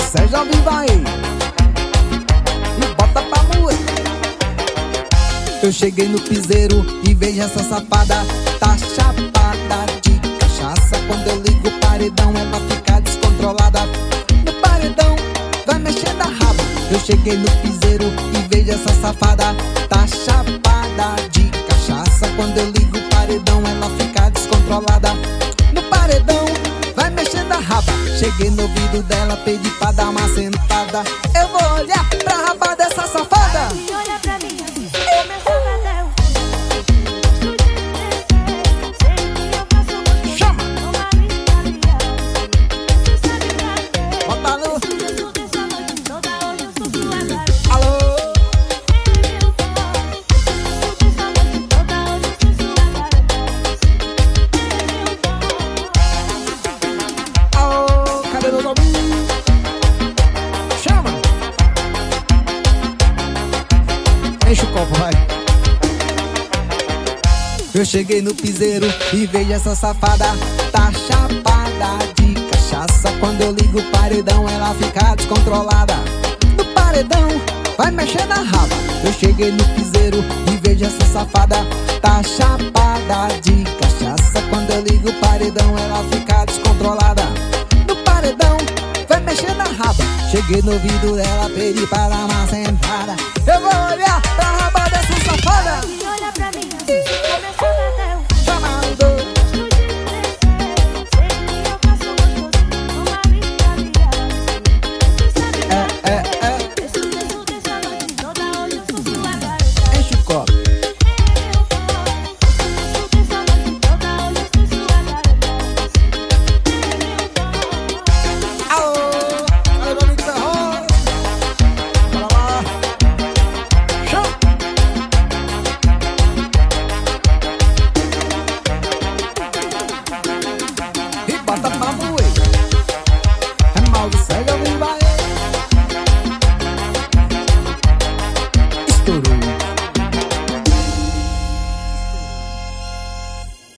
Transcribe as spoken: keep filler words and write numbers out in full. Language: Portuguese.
Sérgio ao vivo aí e bota pra moer. Eu cheguei no piseiro e vejo essa safada, tá chapada de cachaça. Quando eu ligo o paredão, ela fica descontrolada. No paredão, vai mexendo a raba. Eu cheguei no piseiro e vejo essa safada, tá chapada de cachaça. Quando eu ligo o paredão, ela fica descontrolada. No paredão, vai mexendo a raba. Cheguei no ouvido dela, pedi pra dar uma sentada. Eu vou olhar pra raba dessa safada. E olha pra mim assim, começava até o chama! Bota a luz. Alô? Alô? Cadê meus ouvintes? Chama! Enche o copo, vai. Eu cheguei no piseiro e vejo essa safada, tá chapada de cachaça. Quando eu ligo o paredão, ela fica descontrolada. No paredão, vai mexer na raba. Eu cheguei no piseiro e vejo essa safada, tá chapada de cachaça. Quando eu ligo o paredão, ela fica descontrolada. No paredão, vai mexer na raba. Cheguei no ouvido dela, pedi para dar uma sentada. Eu vou olhar pra raba dessa safada.